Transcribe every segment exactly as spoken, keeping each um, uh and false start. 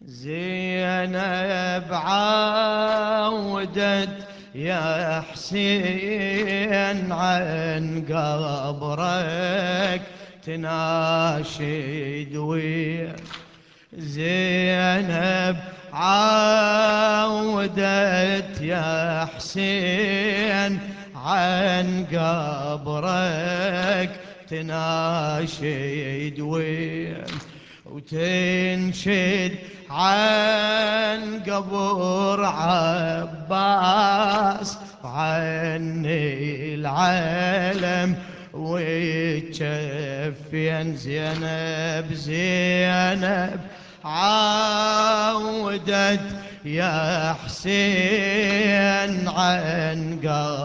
زينب عودت يا حسين عن قبرك تناشد ويا زينب عودت يا حسين عن قبرك تناشد ويا وتنشد عن قبر عباس وعن العالم وتشفين زينب زينب عودت يا حسين عن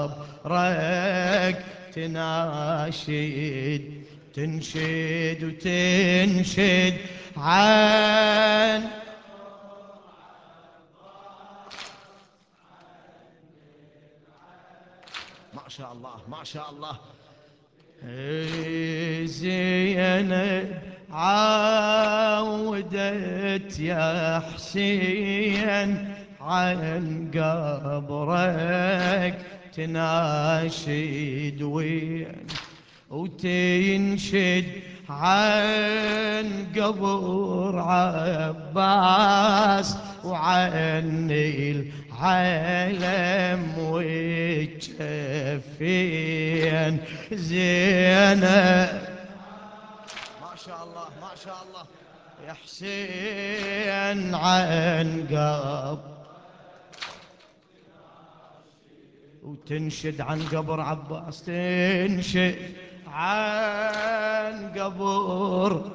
قبرك تناشد تنشد وتنشد عن ما شاء الله ما شاء الله. زينب عودت يا حسين عن قبرك تناشد وين وتنشد عن قبر عباس وعن العالم وتشفين زينب ما شاء الله ما شاء الله يا حسين عن قبر وتنشد عن قبر عباس تنشد عن قبر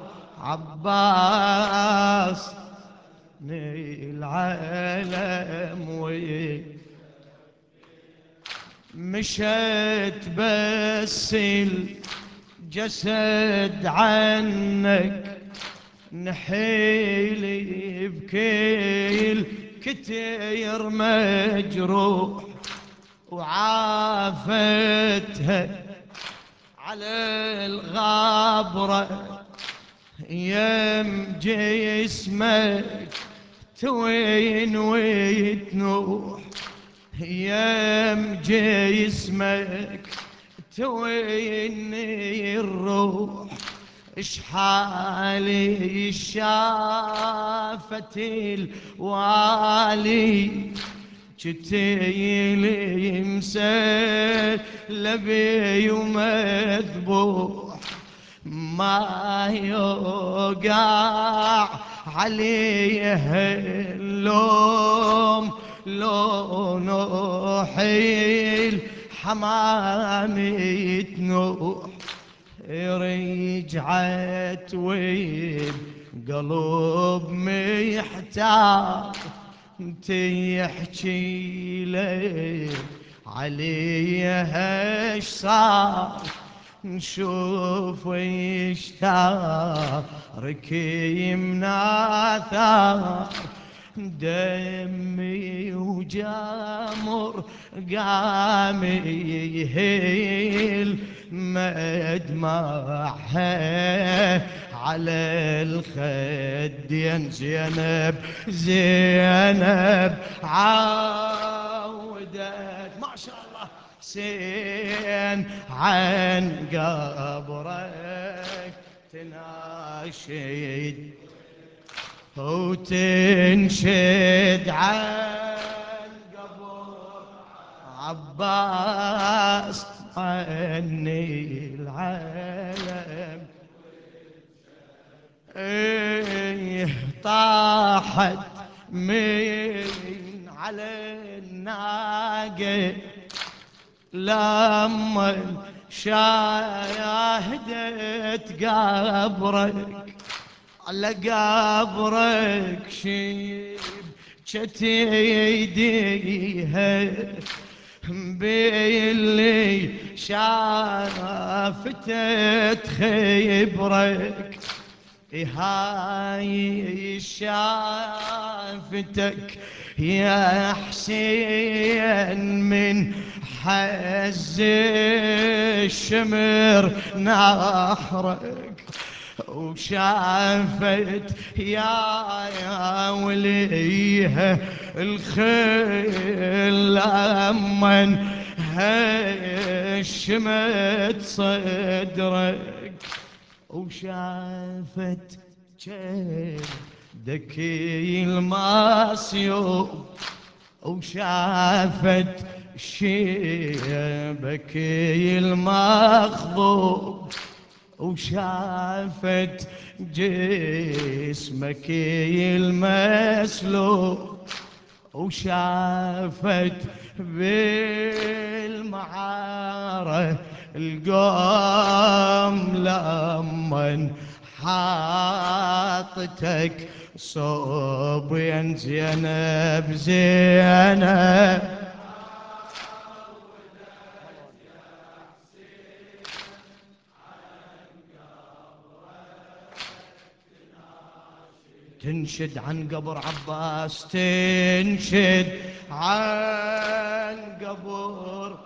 عباس العالم مشت بس الجسد عنك نحيلي بكيل كتير مجروح وعافتها على الغابرة يم جسمك توين ويتنوح يم جسمك توين الروح اشحالي شافت الوالي جتيلي مسلبي ومذبوح ما يوقع عليه اللوم لو نوحي الحمام يتنوح رجعت وبقلب محتار تحكي لي عليها ايش صار نشوف ويشتارك يمناثر دمي وجامر قام يهيل مدمعها على الخدين زينب زينب عودت ما شاء الله حسين عن قبرك تناشد وتنشد عن قبر عباس عن العالم ايه طاحت من على الناقة لما شاهدت قبرك على قبرك شيب يديها باللي شافت خبرك هاي شافتك يا حسين من حز الشمر نحرك وشافت يا يا وليها الخيل لمن هشمت صدرك، وشافت جدك المصيوب، وشافت شيبك المخضوب، وشافت جسمك المسلوب، وشافت بالمعارة القوم لمن حاطتك صوبين زينب زينب. تنشد عن قبر عباس، تنشد عن قبر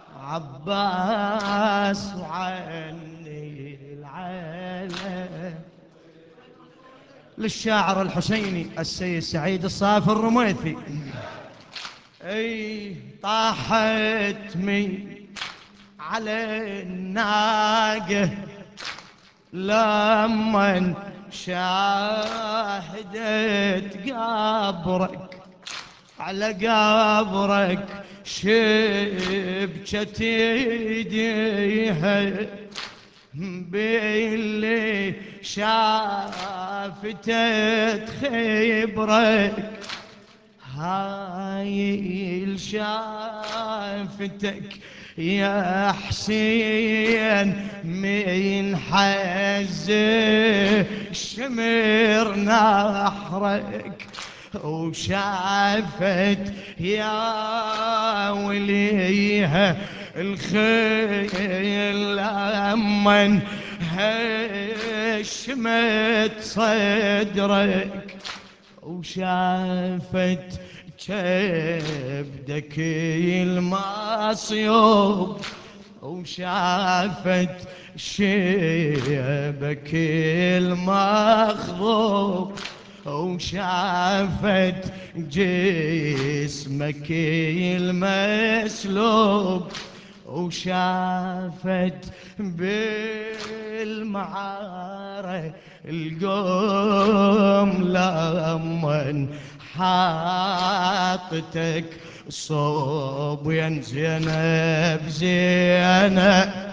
عباس وعني العالم. للشاعر الحسيني السيد سعيد الصافي الرميثي. اي طاحت مي على الناقة لمن شاهدت قبرك، على قبرك شبكت ايديها باللي شافت خبرك، هاي شافتك يا حسين من حز شمر نحرك، وشافت يا وليها الخيل لمن هشمت صدرك، وشافت كبدك المصيوب، وشافت شيبك المخضوب، وشافت جسمك المسلوب، وشافت بالمعارة القوم لمن حاطتك صوب يا زينب زينب.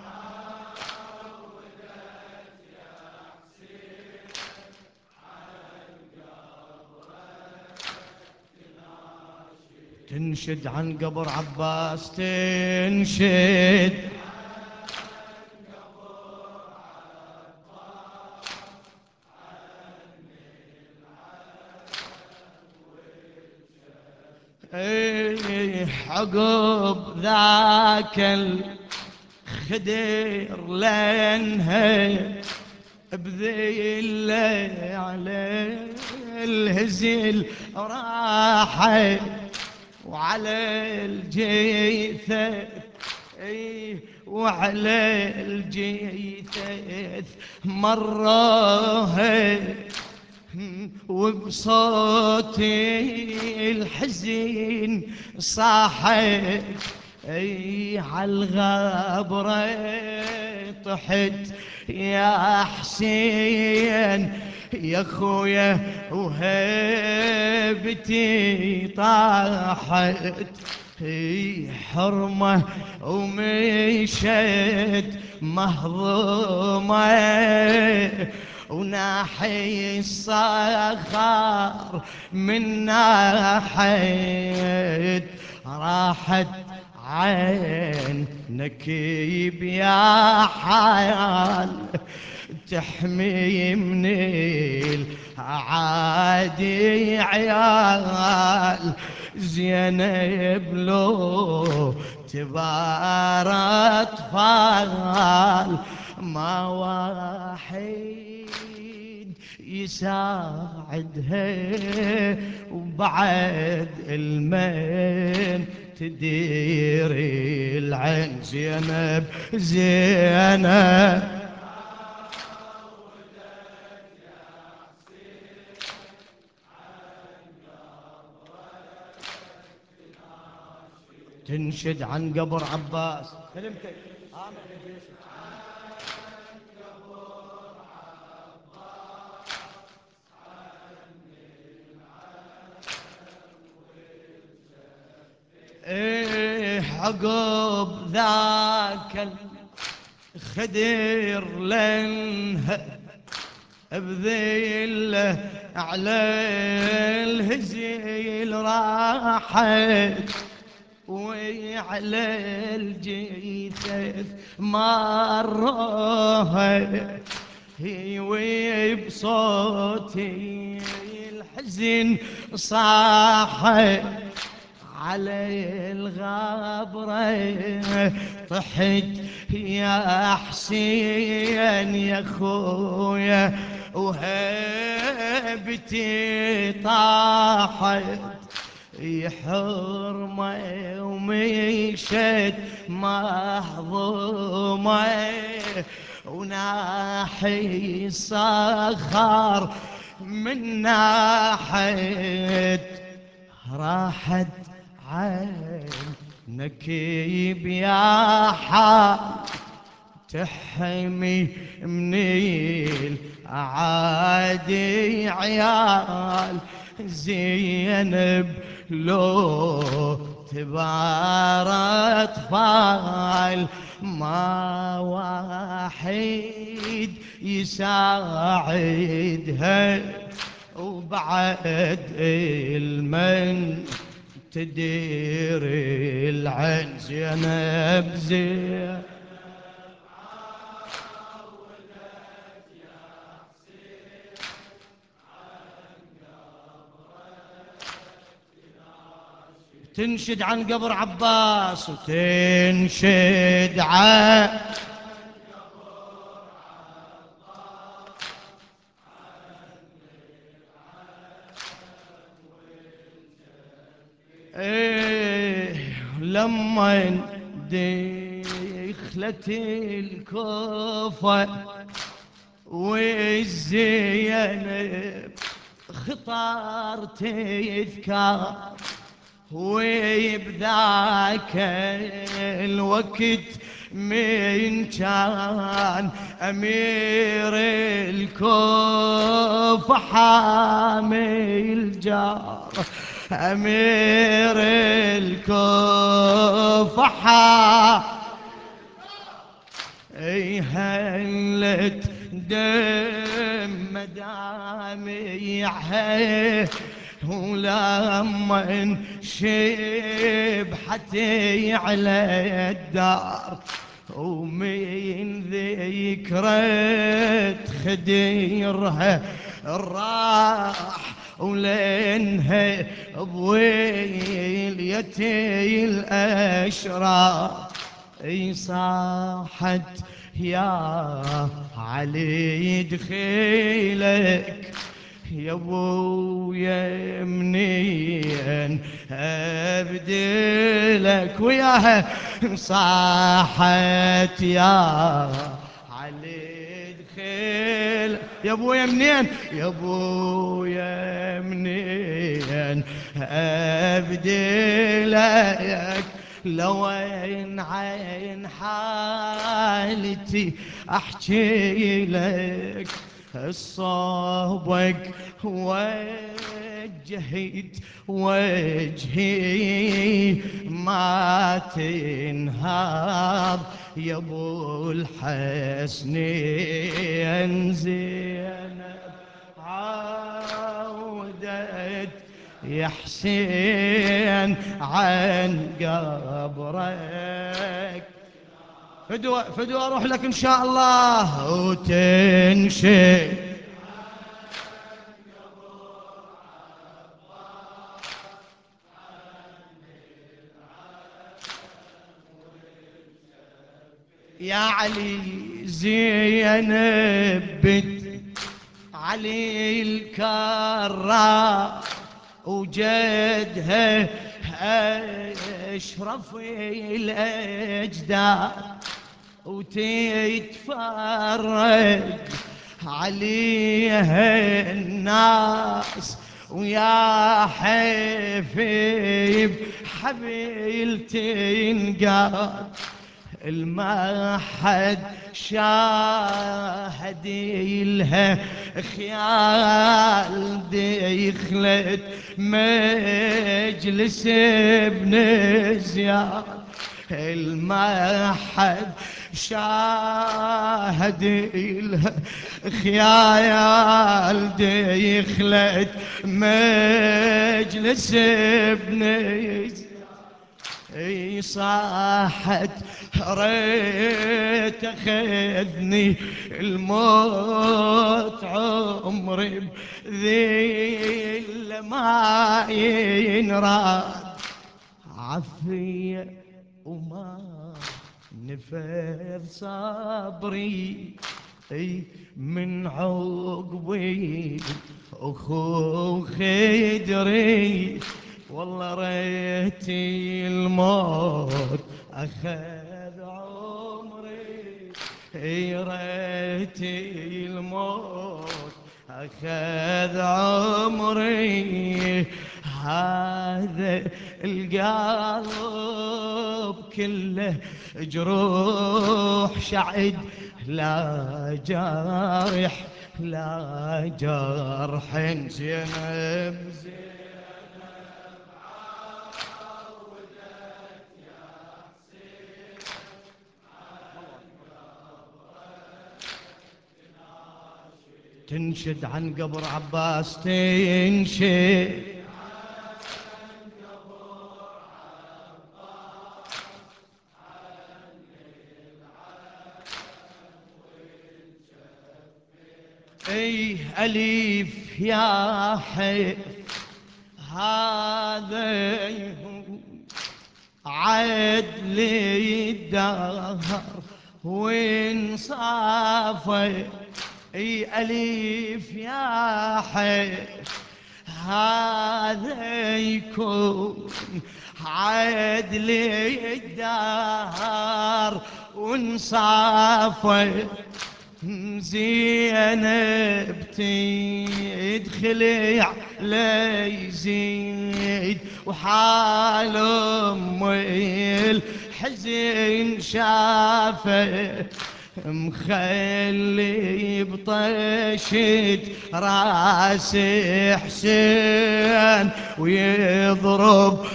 تنشد عن قبر عباس، تنشد ايه عقب ذاك الخدر لانها بذيله على الهزل راحت، وعلى الجيثة اي وعلى الجيثة مروها، وبصوتي الحزين صاحت اي عالغبرة طحت يا حسين يا خويا وهيبتي طاحت، هي حرمة ومشت مهضومة، وناحي الصخر من ناحيت راحت عينك بيا حيال، تحمي من العادي عيال زينب لو تبار اطفال، ما واحد يساعدها وبعد المن تدير العين زينب زينب. تنشد عن قبر عباس. كلمتك ايه عقب ذاك الخدر لنها بذله على الهزيل راحت، وعلى الجثث مروها هي وبصوتي الحزن صاحت على الغابرة. طحت يا حسين يا خويا وهبتي طاحت حرمة ومشت مهضومة، وناحي الصخر من ناحية راحت عينك بيا حال تحمي من الأعادي عيال زينب لو تبار أطفال ما واحد يساعدها، وبعد المن تدير العين زينب زينب تنشد عن قبر عباس وتنشد عن ايه لما دخلت الكوفة والزينب خطر تذكر، وبذاك الوقت من كان أمير الكوفة حامي الجار، أمير الكوفة حامي اي هلت دم مدامعها، ولما شبحتي على الدار ومن ذكرت خديرها راح، ولينها بويليتي الاشرار اي صاحت يا علي دخيلك يا ابويا منين ابدلك، وياها صاحت يا علي دخيلك يا ابويا منين يا ابويا منين ابدلك، لو عين عين حالتي احكي لك الصوبك وجهت وجهي ما تنهض يا ابو الحسنين زينب عودت يا حسين عن قبرك، فدوى فدوى اروح لك ان شاء الله وتنشي يا علي زينب بنت علي الكرار وجدها اشرف الاجداد، وتتفرج عليها الناس ويا حفيب حبيل تنقاد الما حد شاهد لها خيال دخلت مجلس ابن زياد الما حد شاهد لها خيال دخلت مجلس ابن زياد اي صاحت ريت اخذني الموت عمري بذل ما ينراد عفية وما نفذ صبري اي من عقبي اخو خدري والله ريتي الموت اخذ عمري اي ريتي الموت اخذ عمري هذا القلب كله جروح شعد لا جارح لا جرح زينب تنشد عن قبر عباس تنشد اي اليف يا حيف هذا عدل الدهر وانصافه اي اليف يا حيف هذا يكون عدل الدهر وانصافه زينب تدخلي علي زيد وحال امي الحزن شافه مخلي بطشت راس حسين ويضرب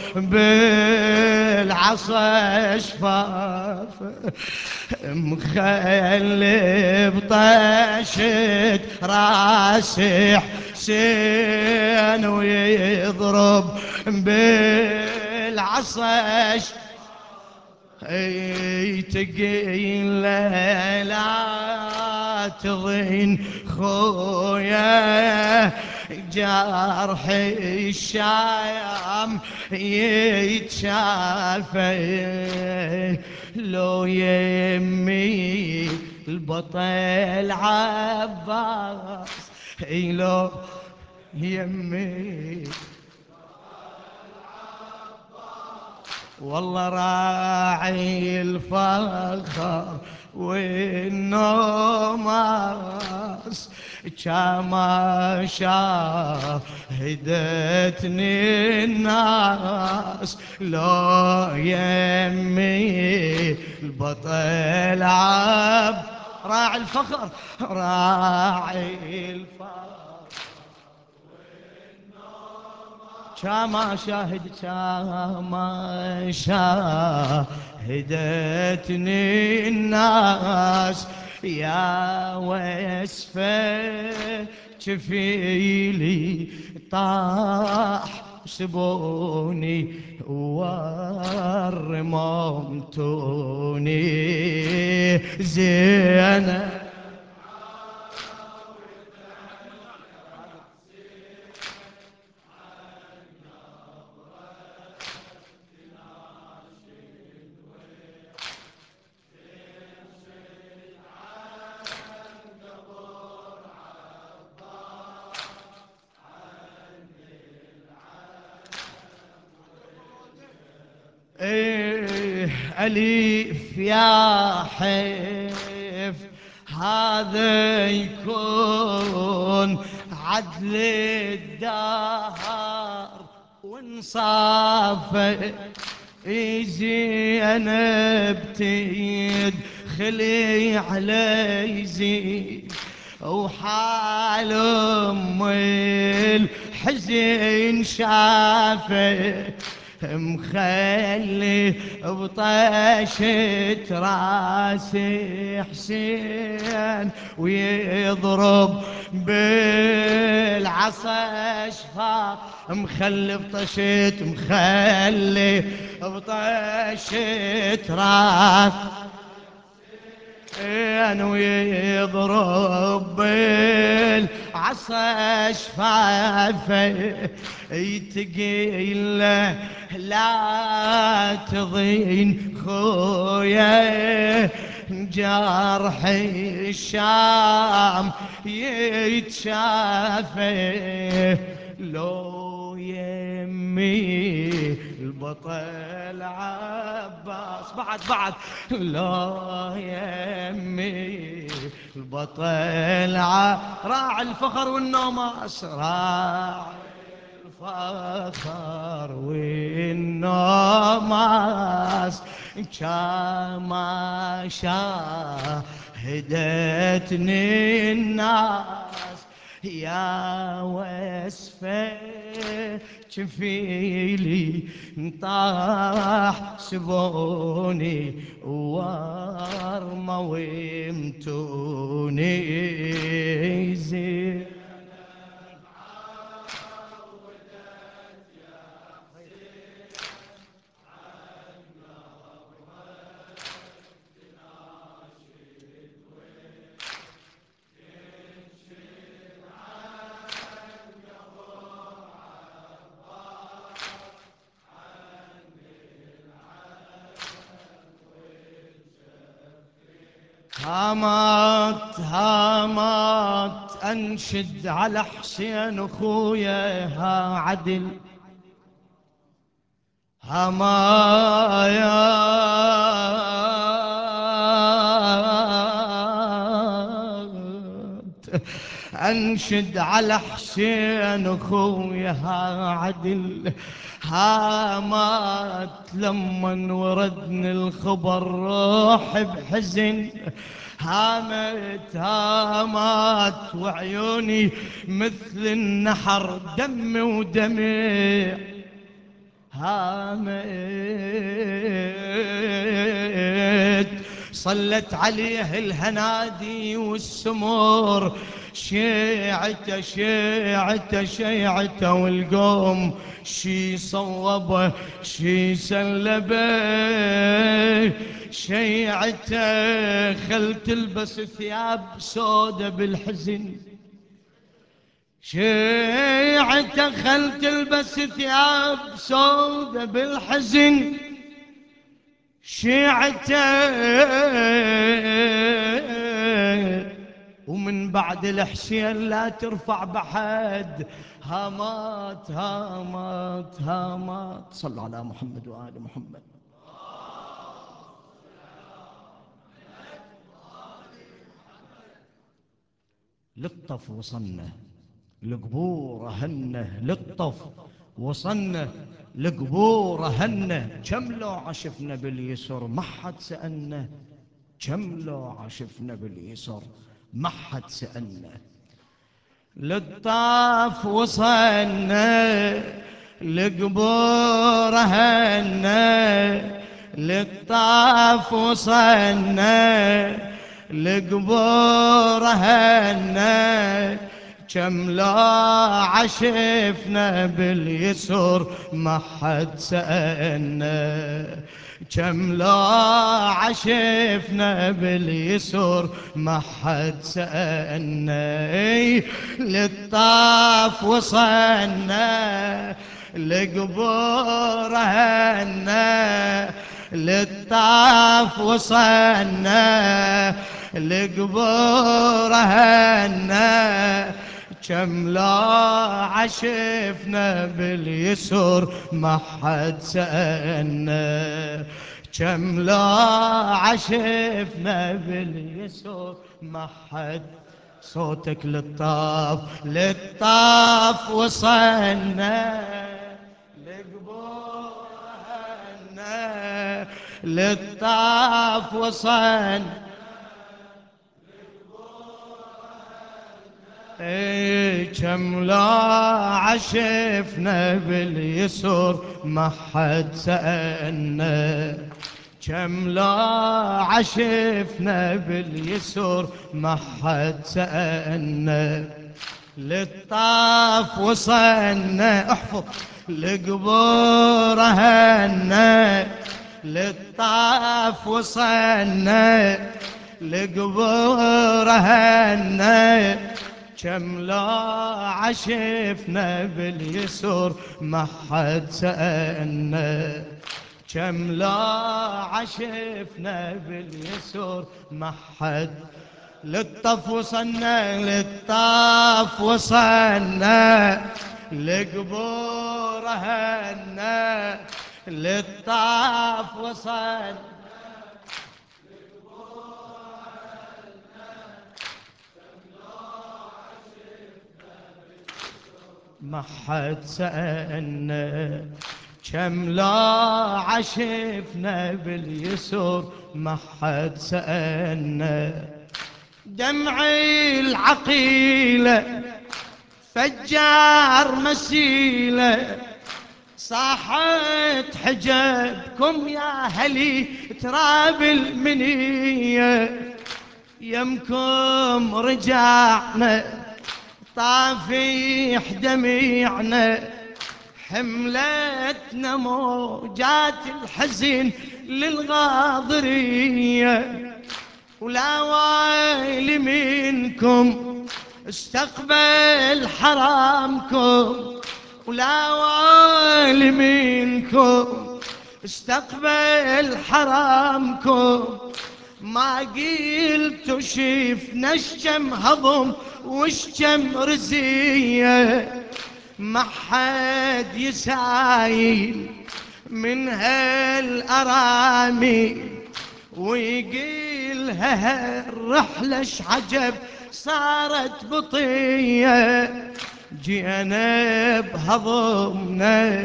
بالعصا شفافه مخلي بطشت راس حسين ويضرب بالعصا اي تقيل لا تظن خويا جرح الشام يتشافى لو يمي البطل عباس اي لو يمي والله راعي الفخر والنوماس كما شاهدتني الناس لو يمي البطل عب راعي الفخر راعي الفخر كما شاهد كما شاهدتني الناس يا وسفة كفيلي طاح سبوني ورممتوني زينب ايه اليف يا حيف هذا يكون عدل الدهر وانصافت زينب تدخلي علي زين، وحال ام الحزن شافه مخلي بطاشة راسي حسين، ويضرب بالعصا شفاق مخلي بطشة، مخلي بطشة راس ويضرب بالعصا شفافه يتقيل لا تضين خويا جرح الشام يتشافى لو يمي البطل عباس بعد بعد لا يمي البطل راعي الفخر والنوماس، راعي الفخر والنوماس كما شاهدتني الناس يا وسفة شفيلي طاح سبوني وارمى ويمتوني زين. هامت هامت انشد على حسين اخويا ها عدل، همايا انشد على حسين اخويا ها عدل، هامات لما وردني الخبر روح بحزن، هامت هامات وعيوني مثل النحر دم ودمع، هامت صلت عليه الهنادي والسمور شيعته شيعته شيعته، والقوم شي صوبه شي سلبه شيعته، خل تلبس ثياب سودة بالحزن، شيعته خل تلبس ثياب سودة بالحزن، شيعته ومن بعد الحسين لا ترفع بحد، هامات هامات هامات. صلوا على محمد وآل محمد. للطف وصلنا القبور هنه، للطف وصلنا القبور هنه، كم لو عشفنا باليسر ما حد سألنا، كم لو عشفنا باليسر ما حد سألنا. للطاف وصلنا القبور هنه، للطاف وصلنا القبور هنه، كم لا عشفنا باليسر ما حد سألنا، كم لا عشفنا باليسر ما حد سألنا. للطاف وصلنا القبور هنا، للطاف وصلنا القبور هنا، كم لا عشفنا باليسر ما حد سألنا، كم لا عشفنا باليسر ما حد. صوتك للطاف للطاف وصلنا لقبورهن للطاف وصن اي كم لا عشفنا باليسر ما حد سألنا كم لا عشفنا باليسر ما حد سألنا للطاف وصلنا احفظ لقبورهن للطاف وصلنا لقبورهن كم لا عشفنا باليسر ما حد سألنا كم لا عشفنا باليسر ما حد للطف وصلنا للطاف وصلنا لقبورهن للطاف وصلنا ما حد سألنا كم لا عشفنا باليسر ما حد سألنا دمعي العقيلة فجار مسيلة صاحت حجابكم يا هلي تراب المنية يمكم رجعنا طافيح دميعنا حملتنا موجات الحزن للغاضرية ولا ويل منكم استقبل حرامكم ولا ويل منكم استقبل حرامكم ما قلت شفنا الشم هضم والشم رزية ما حد يسايل من هالأرامي ويقيلها الرحلة شعجب صارت بطية جينا بهضمنا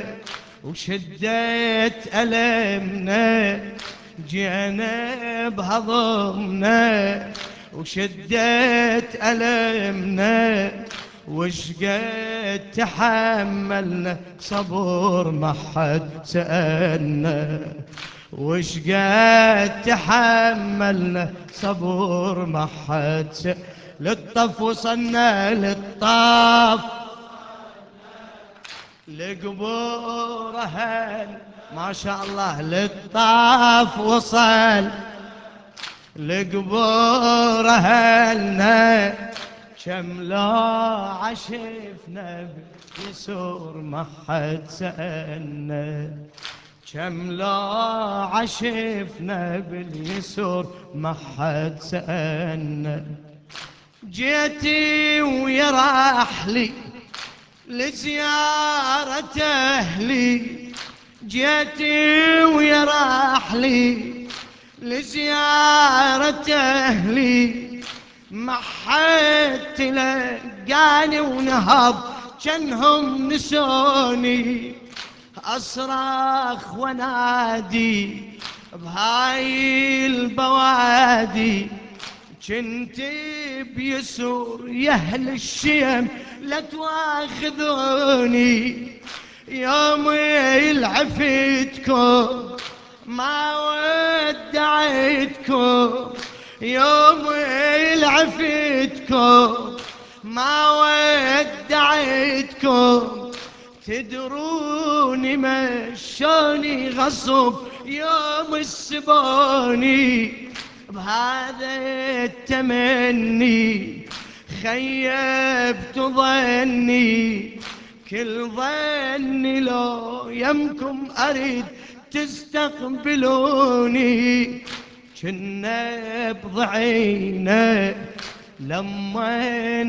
وشدت ألمنا جينا بهضمنا وشدت ألمنا وشقد تحملنا صبر ما حد سألنا وشقد تحملنا صبر ما حد سألنا للطف وصلنا للطاف لقبورهن ما شاء الله للطاف وصل لقبورهن كم لا عشفنا باليسر ما حد سألنا كم لا عشفنا باليسر ما حد سألنا جيتي ويا راحلي لزيارة أهلي جيتي ويا راحلي لزيارة أهلي ما حد تلقاني ونهض جنهم نسوني أصرخ ونادي بهاي البوادي كنتي بيسور يا أهل الشيم لا تواخذوني يوم العفتكم ما ودعتكم يوم العفتكم ما ودعتكم تدروني مشوني غصب يوم السبوني بهذا التمني خيبت ظني كل ظني لو يمكم أريد تستقبلوني كنا بضعينا لما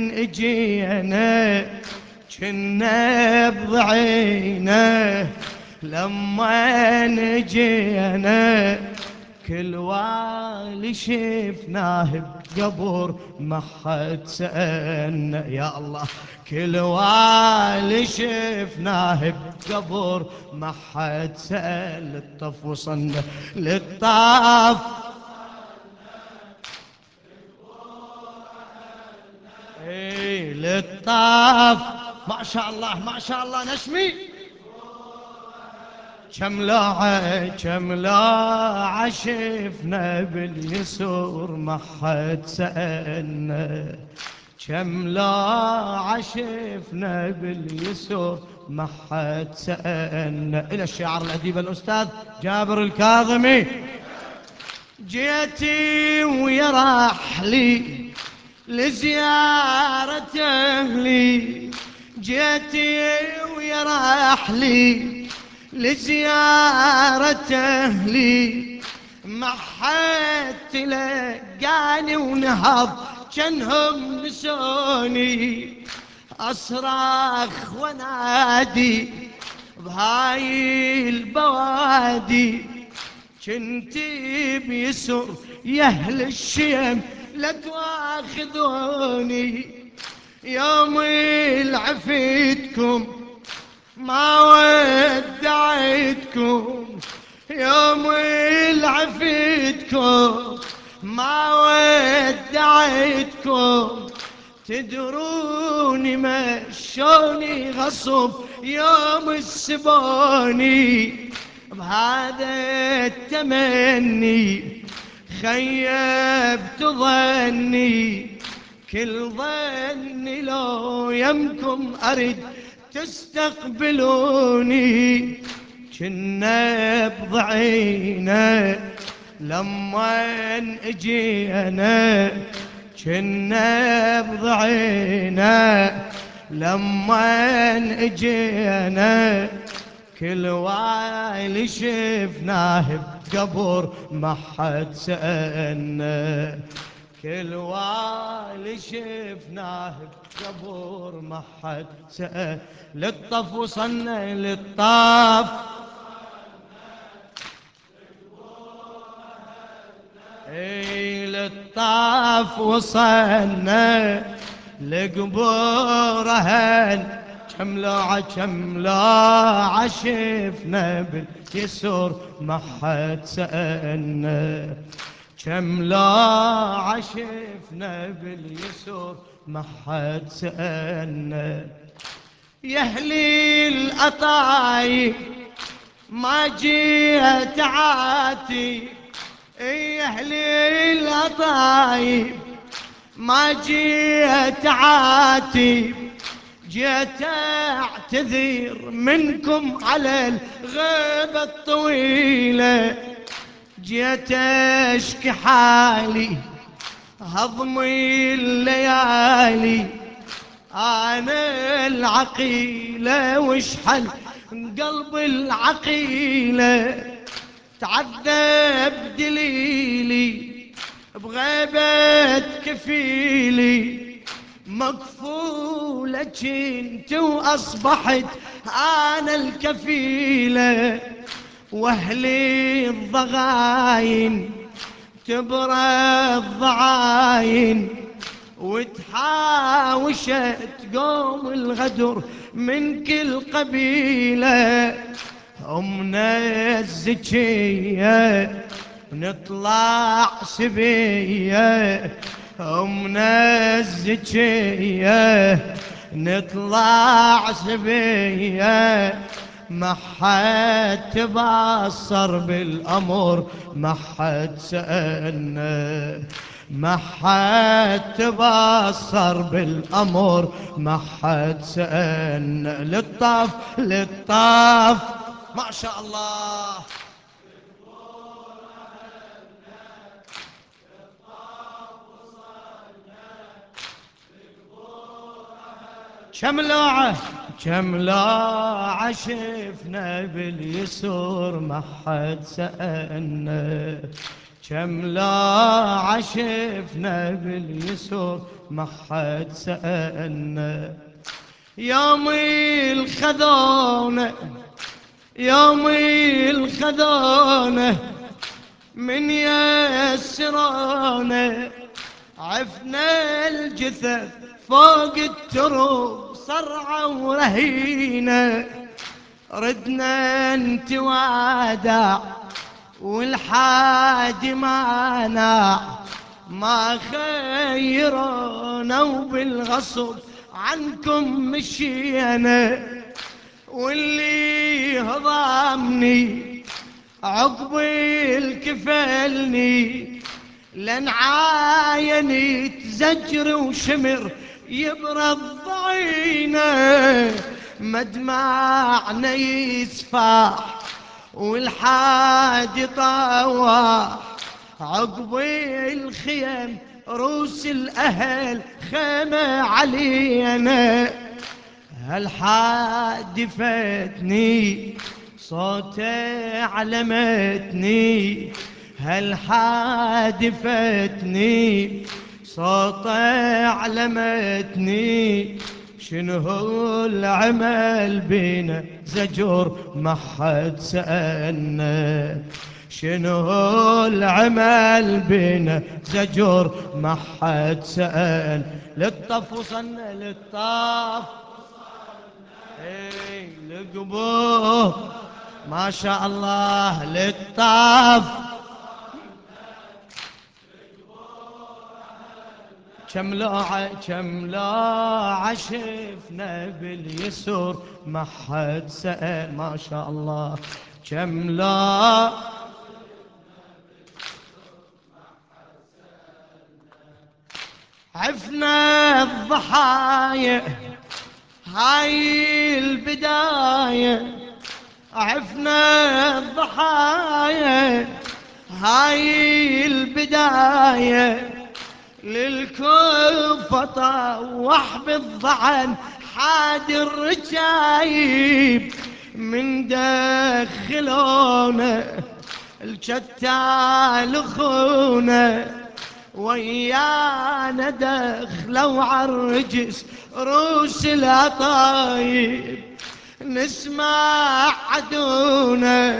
اجينا كنا بضعينا لما اجينا كل والي شفناه بقبر ما حد سألنا يا الله. كل والي شفناه بقبر ما حد سأل. للطف وصلنا للطاف اي للطاف. ما شاء الله ما شاء الله نشمي. كم لاعة كم لاعة شفنا باليسور ما حد سألنا. كم لاعة شفنا باليسور ما حد سألنا. إلى الشعر الأديب الأستاذ جابر الكاظمي. جيتي ويا راحلي لزيارة أهلي. جيتي ويا راحلي لزيارة أهلي. ما حد تلقاني ونهض جنهم نسوني. أصرخ ونادي بهاي البوادي. كنتي بيسر يا أهل الشيم لا تواخذوني. يوم العفيتكم ما ودعتكم. يوم العفيتكم ما ودعتكم. تدروني مشوني غصب يوم السبوني. بهذا التمني خيبت ظني. كل ظني لو يمكم أرد تستقبلوني. كنا بضعينا لما اجينا. كنا بضعينا لما اجينا. كل وايل شفناه بقبر ما حد سألنا. كل وايل شفناه بقبر ما حد سأل. للطف وصلنا للطاف اي للطاف وصلنا لقبور أهل. كم لاعة كم لاعة شفنا باليسور ما حد سألنا. كم لاعة شفنا باليسور ما حد سألنا. يا أهلي الأطايب ما جيت عاتي. يا أهلي الأطايب ما جيت عاتي. جيت اعتذر منكم على الغيبة الطويلة. جيت اشكي حالي هضمي الليالي. انا العقيلة واشحل قلب العقيلة. تعذب دليلي بغيبة كفيلي. مكفولة كنت واصبحت انا الكفيلة. واهلي الضغاين تبرى الضعاين. وتحاوشت قوم الغدر من كل قبيلة. أمنا الزكية نطلع سبية. أمنا الزكية نطلع سبية. ما حد تبصر بالأمر ما حد سألنا. ما حد تبصر بالأمر ما حد سألنا. للطاف للطاف ما شاء الله. كم لاعة كم لاعة شفنا باليسور ما حد سألنا. كم لاعة شفنا باليسور ما حد سألنا. يوم الخذونة يوم الخذونة من يسرونا عفنا الجثث فوق التروب صرعة ورهينة، ردنا نتوادع والحاج مانا ما خيرونا وبالغصب عنكم مشينا، واللي هضمني عقبي الكفلني لن عايني تزجر وشمر يبرد ضعينه، مدمعنا يسفاح والحاج طواح عقبي الخيم روس الأهل خيمة علينا، هالحاج فاتني صوته علمتني، هالحاج فاتني صوته علمتني، شنو هو العمل بينا زجور ما حد سألنا، شنو هو العمل بينا زجور ما حد سأل، للطف وصلنا للطف اي لقبوه ما شاء الله للطف، كم لوعة كم لوعة شفنا باليسور ما حد سأل ما شاء الله، كم لوعة عفنا الضحايا هاي البداية، عفنا الضحايا هاي البداية، للكوفة طوح بالضعن حاد الرجايب، من دخلونا الكتال خونا ويانا دخلوا عالرجس روس العطايب، نسمع عدونا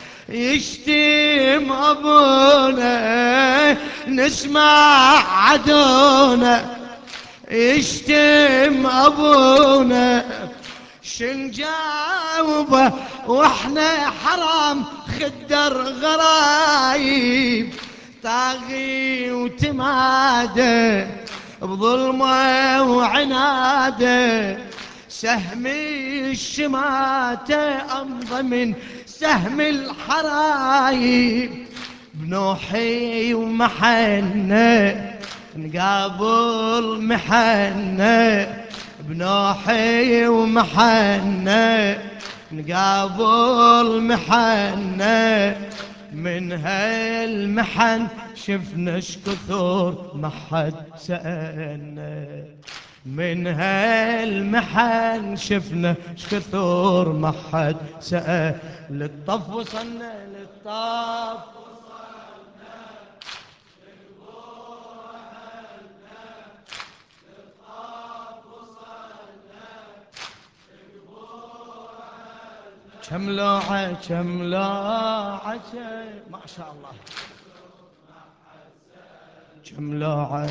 يشتم ابونا، نسمع عدونا يشتم ابونا، شنجاوبه واحنا حرام خدر غرايب، طاغي وتماده بظلمه وعناده، سهم الشماتة أمضى من سهم الحرايب، بنوحي ومحنة نقابل محنة، بنوحي ومحنة نقابل محنة، من هالمحن شفنا شكثر ما حد سألنا، من هالمحن شفنا شكثر ما حد سأل، للطف وصلنا للطف كم لوعة كم لوعة ما شاء الله، كم لوعة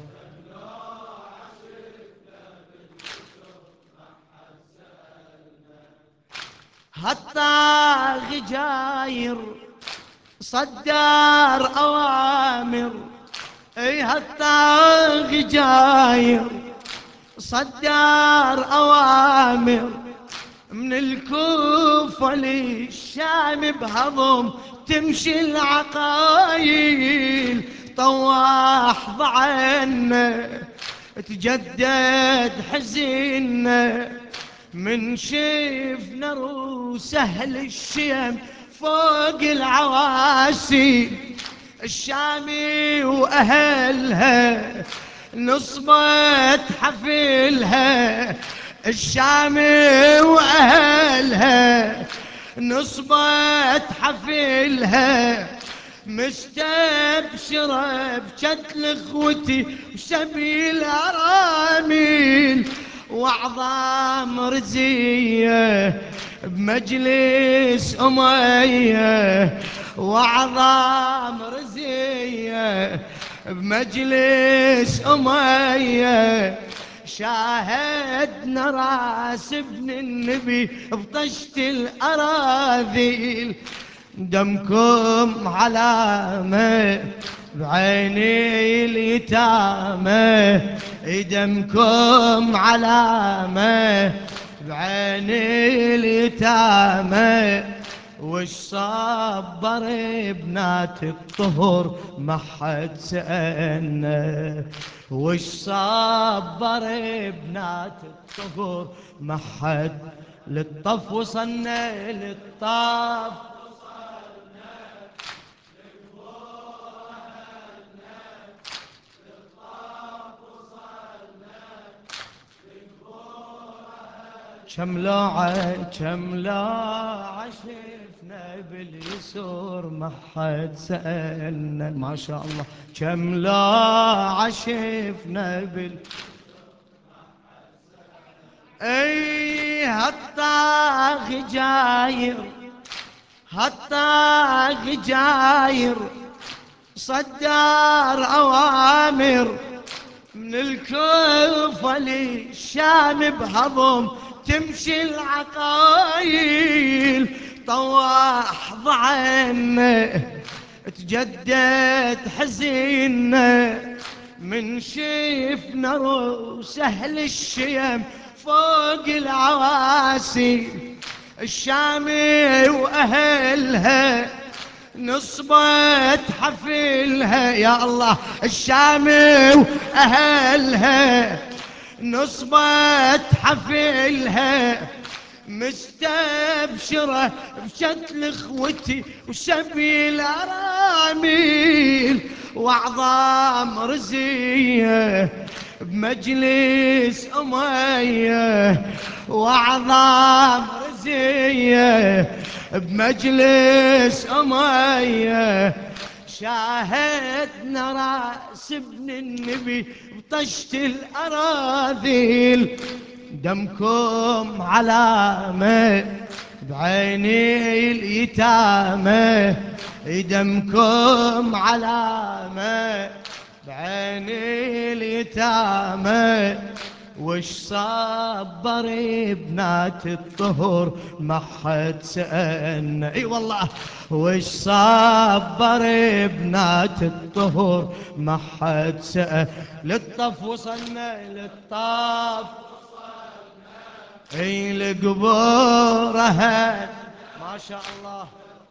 هالطاغي جاير صدار أوامر، اي هالطاغي جاير صدار أوامر، من الكوفة للشام بهضم تمشي العقايل، طواح ضعنا تجدد حزننا، من شفنا روس أهل الشام فوق العواسي، الشامي وأهلها نصبت حفلها، الشامي وأهلها نصبت حفلها، مستبشرة بجد اخوتي وسبي الارامل، واعظم رزية بمجلس أمية، وعظام رزية بمجلس أمية، شاهدنا راس ابن النبي بطشت الأراذيل، دمكم علامة بعيني اليتامى، دمكم علامة بعيني اليتامى، وش صبر بنات الطهر ما حد سألنا، وش صبر بنات الطهر ما حد. للطف وصلنا للطف، شملاعة شملاعة شفنا باليسور ما حد سألنا، ما شاء الله شملاعة شفنا بال اي هالطاغ جاير، هالطاغ جاير صدار اوامر، من الكوفة للشام بهضم تمشي العقايل، طواح ضعنا تجدد حزيننا، من شفنا سهل الشيم فوق العواسي، الشامي واهلها نصبت حفلها، يا الله الشامي واهلها نصبت حفلها، مستبشرة بشكل اخوتي وسبي الارامل، واعظام رزية بمجلس امية، واعظام رزية بمجلس امية، شاهدنا راس ابن النبي بطشت الاراذيل، دمكم علامة بعيني اليتامى، دمكم علامة بعيني اليتامى، وش صبر بنات الطهر ما حد سألنا، اي والله وش صبر بنات الطهر ما حد سأل. للطف وصلنا للطف، اي لقبورها ما شاء الله،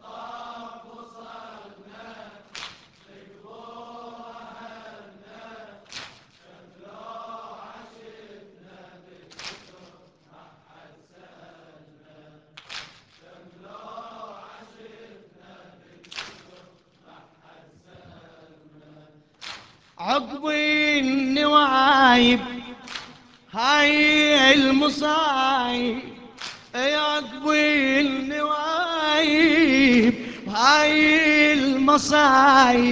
عقب النوايب هاي المصايب، يا عقب النوايب هاي المصايب،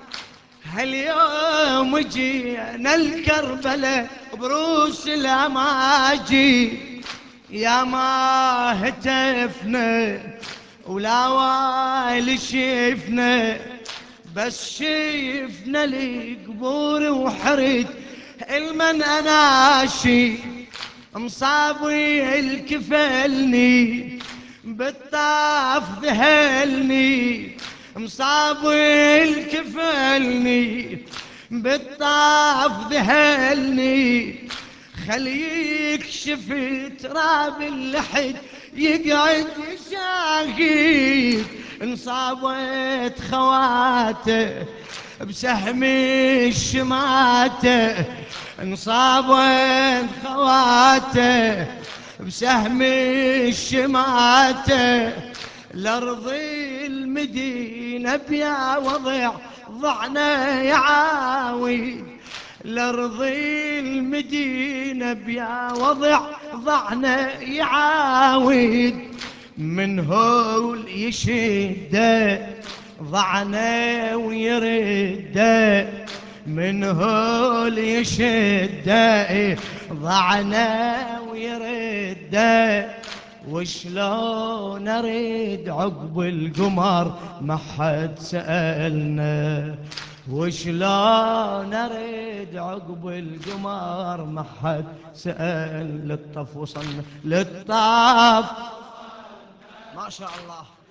هاليوم جينا الكربلة بروس الاماجي، يا ما هتفنا ولا وائل شفنا، بس شفنا القبور وحرد المن اناشي، مصابي الكفلني بالطاف ذهلني، مصابي الكفلني بالطاف ذهلني، خلي يكشف تراب اللحد يقعد يشاهد، انصابت خواته بسهم الشماته، انصابت خواته بسهم الشماته، لارض المدينة بيا وضع ضعنا يعاوي، لارض المدينة بيا وضع ضعنا يعاود، من هول يشده ضعنا ويرده، من هول يشده ضعنا ويرده، وشلون اريد عقب القمر ما حد سألنا، وشلون اريد عقب القمر ما حد سأل. للطف وصلنا، للطاف ما شاء الله.